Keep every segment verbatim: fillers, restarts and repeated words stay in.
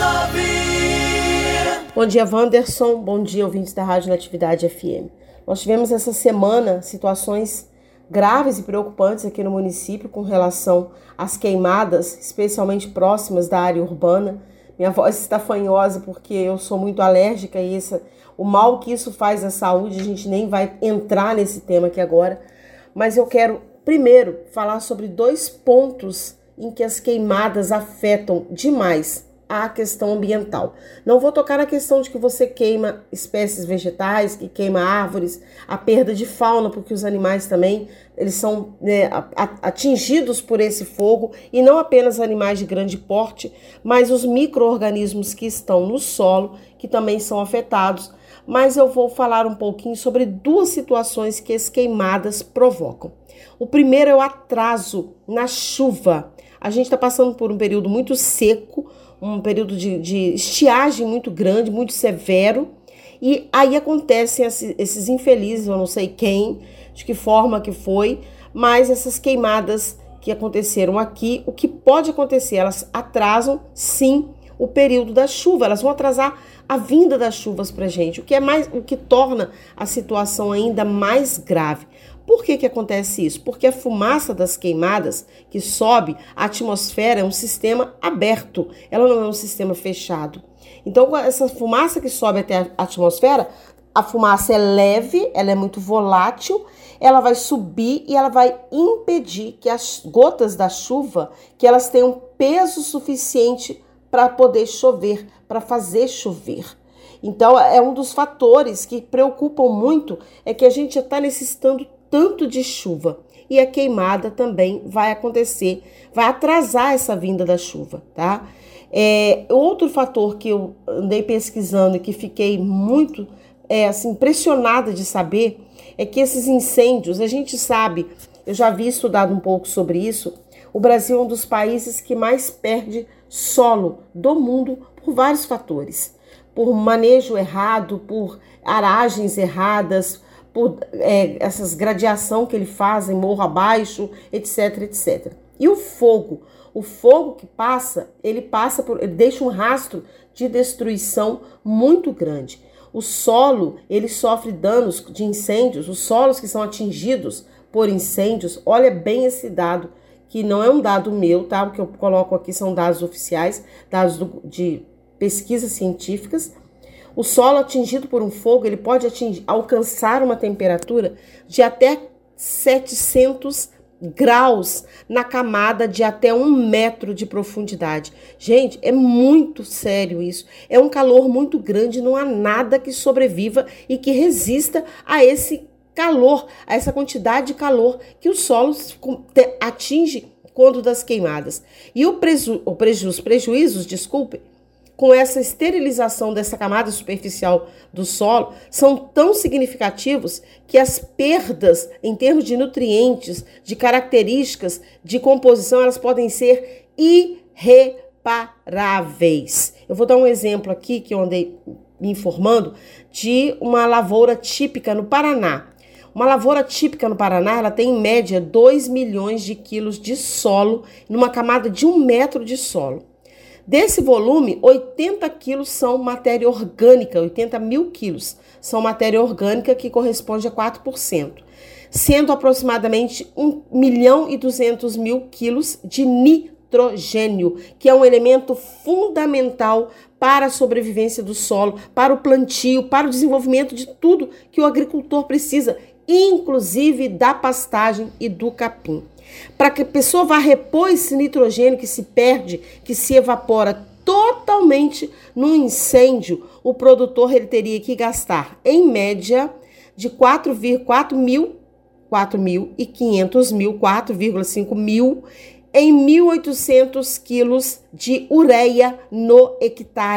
Bom dia, Wanderson. Bom dia, ouvintes da Rádio Natividade F M. Nós tivemos essa semana situações graves e preocupantes aqui no município com relação às queimadas, especialmente próximas da área urbana. Minha voz está fanhosa porque eu sou muito alérgica e essa, o mal que isso faz à saúde, a gente nem vai entrar nesse tema aqui agora. Mas eu quero, primeiro, falar sobre dois pontos em que as queimadas afetam demais a questão ambiental. Não vou tocar na questão de que você queima espécies vegetais, que queima árvores, a perda de fauna, porque os animais também eles são né, atingidos por esse fogo, e não apenas animais de grande porte, mas os micro-organismos que estão no solo, que também são afetados. Mas eu vou falar um pouquinho sobre duas situações que as queimadas provocam. O primeiro é o atraso na chuva. A gente está passando por um período muito seco, um período de, de estiagem muito grande, muito severo, e aí acontecem esses, esses infelizes, eu não sei quem, de que forma que foi, mas essas queimadas que aconteceram aqui, o que pode acontecer? Elas atrasam, sim, o período da chuva, elas vão atrasar a vinda das chuvas para a gente, o que é mais, o que torna a situação ainda mais grave. Por que que acontece isso? Porque a fumaça das queimadas que sobe à atmosfera é um sistema aberto, ela não é um sistema fechado. Então, essa fumaça que sobe até a atmosfera, a fumaça é leve, ela é muito volátil, ela vai subir e ela vai impedir que as gotas da chuva, que elas tenham peso suficiente para poder chover, para fazer chover. Então, é um dos fatores que preocupam muito, é que a gente já está necessitando tanto de chuva, e a queimada também vai acontecer, vai atrasar essa vinda da chuva, tá? É, outro fator que eu andei pesquisando e que fiquei muito é, assim, impressionada de saber é que esses incêndios, a gente sabe, eu já vi estudado um pouco sobre isso, o Brasil é um dos países que mais perde solo do mundo por vários fatores, por manejo errado, por aragens erradas, por é, essas gradiação que ele faz em morro abaixo, etc, etcétera. E o fogo, o fogo que passa, ele passa por, ele deixa um rastro de destruição muito grande. O solo, ele sofre danos de incêndios, os solos que são atingidos por incêndios, olha bem esse dado, que não é um dado meu, tá? O que eu coloco aqui são dados oficiais, dados do, de pesquisas científicas. O solo atingido por um fogo, ele pode atingir, alcançar uma temperatura de até setecentos graus na camada de até um metro de profundidade. Gente, é muito sério isso. É um calor muito grande, não há nada que sobreviva e que resista a esse calor, a essa quantidade de calor que o solo atinge quando das queimadas. E o preju, o preju, os prejuízos, desculpe, com essa esterilização dessa camada superficial do solo, são tão significativos que as perdas em termos de nutrientes, de características, de composição, elas podem ser irreparáveis. Eu vou dar um exemplo aqui que eu andei me informando de uma lavoura típica no Paraná. Uma lavoura típica no Paraná, ela tem em média dois milhões de quilos de solo numa camada de um metro de solo. Desse volume, oitenta quilos são matéria orgânica, oitenta mil quilos são matéria orgânica, que corresponde a quatro por cento, sendo aproximadamente um milhão e duzentos mil quilos de nitrogênio, que é um elemento fundamental para a sobrevivência do solo, para o plantio, para o desenvolvimento de tudo que o agricultor precisa, inclusive da pastagem e do capim. Para que a pessoa vá repor esse nitrogênio que se perde, que se evapora totalmente no incêndio, o produtor ele teria que gastar, em média, de quatro vírgula quinhentos mil, quatro vírgula cinco mil, em mil e oitocentos quilos de ureia no hectare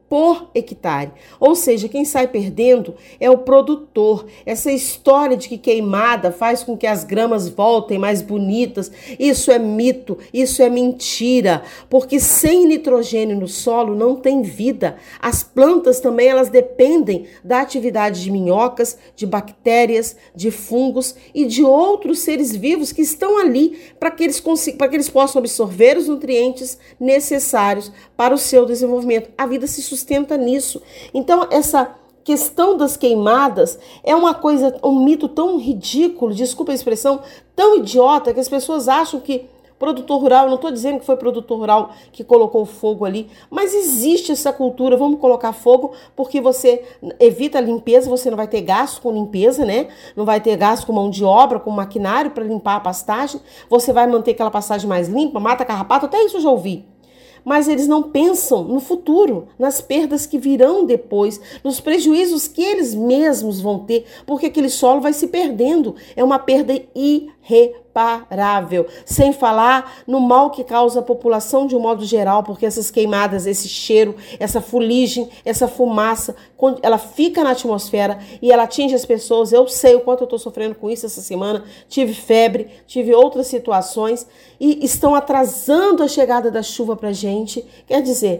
por hectare. Ou seja, quem sai perdendo é o produtor. Essa história de que queimada faz com que as gramas voltem mais bonitas, isso é mito, isso é mentira, porque sem nitrogênio no solo não tem vida. As plantas também, elas dependem da atividade de minhocas, de bactérias, de fungos e de outros seres vivos que estão ali para que eles consigam, para que eles possam absorver os nutrientes necessários para o seu desenvolvimento. A vida se sustenta nisso. Então, essa questão das queimadas é uma coisa, um mito tão ridículo, desculpa a expressão, tão idiota, que as pessoas acham que produtor rural, eu não estou dizendo que foi produtor rural que colocou fogo ali, mas existe essa cultura, vamos colocar fogo, porque você evita a limpeza, você não vai ter gasto com limpeza, né? Não vai ter gasto com mão de obra, com maquinário para limpar a pastagem, você vai manter aquela pastagem mais limpa, mata carrapato, até isso eu já ouvi. Mas eles não pensam no futuro, nas perdas que virão depois, nos prejuízos que eles mesmos vão ter, porque aquele solo vai se perdendo. É uma perda irreparável. Sem falar no mal que causa a população de um modo geral, porque essas queimadas, esse cheiro, essa fuligem, essa fumaça, ela fica na atmosfera e ela atinge as pessoas. Eu sei o quanto eu estou sofrendo com isso essa semana. Tive febre, tive outras situações e estão atrasando a chegada da chuva para a gente. Quer dizer,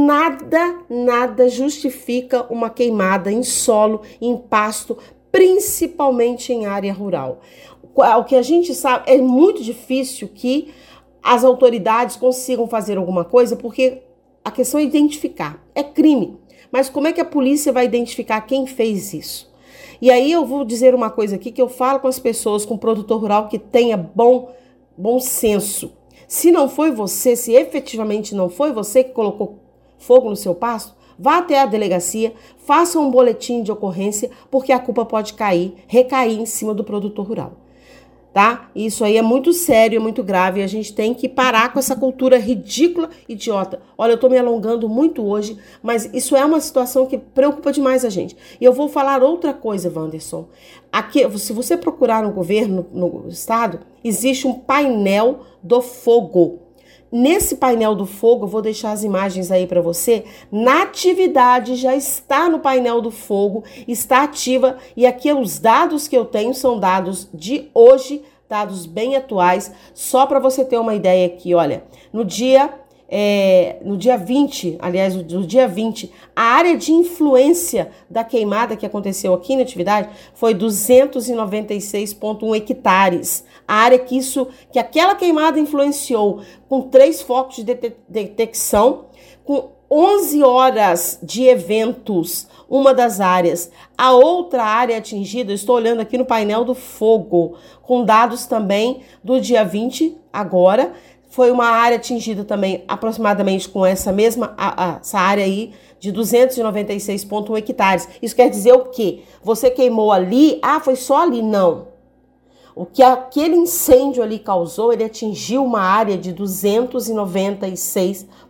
nada, nada justifica uma queimada em solo, em pasto, principalmente em área rural. O que a gente sabe, é muito difícil que as autoridades consigam fazer alguma coisa, porque a questão é identificar. É crime. Mas como é que a polícia vai identificar quem fez isso? E aí eu vou dizer uma coisa aqui, que eu falo com as pessoas, com o produtor rural que tenha bom, bom senso. Se não foi você, se efetivamente não foi você que colocou fogo no seu pasto, vá até a delegacia, faça um boletim de ocorrência, porque a culpa pode cair, recair em cima do produtor rural. Tá? Isso aí é muito sério, é muito grave, e a gente tem que parar com essa cultura ridícula, idiota. Olha, eu tô me alongando muito hoje, mas isso é uma situação que preocupa demais a gente. E eu vou falar outra coisa, Wanderson. Aqui, se você procurar no governo, no estado, existe um painel do fogo. Nesse painel do fogo, eu vou deixar as imagens aí para você. Natividade já está no painel do fogo, está ativa. E aqui os dados que eu tenho são dados de hoje, dados bem atuais. Só para você ter uma ideia aqui, olha, no dia, é, no dia vinte, aliás, no dia vinte, a área de influência da queimada que aconteceu aqui na atividade foi duzentos e noventa e seis vírgula um hectares. A área que isso, que aquela queimada influenciou, com três focos de detecção, com onze horas de eventos, uma das áreas. A outra área atingida, estou olhando aqui no painel do fogo, com dados também do dia vinte, agora, foi uma área atingida também aproximadamente com essa mesma a, a, essa área aí de duzentos e noventa e seis vírgula um hectares. Isso quer dizer o quê? Você queimou ali? Ah, foi só ali? Não. O que aquele incêndio ali causou, ele atingiu uma área de duzentos e noventa e seis vírgula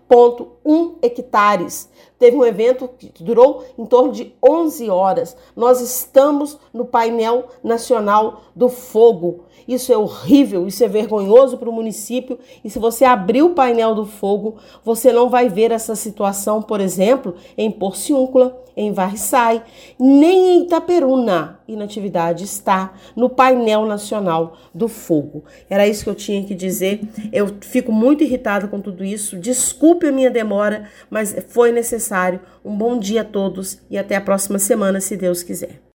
um hectares. Teve um evento que durou em torno de onze horas. Nós estamos no painel nacional do fogo. Isso é horrível, isso é vergonhoso para o município. E se você abrir o painel do fogo, você não vai ver essa situação, por exemplo, em Porciúncula, em Varriçai, nem em Itaperuna. Inatividade está no painel nacional do fogo. Era isso que eu tinha que dizer. Eu fico muito irritada com tudo isso. Desculpe a minha demora, mas foi necessário. Um bom dia a todos e até a próxima semana, se Deus quiser.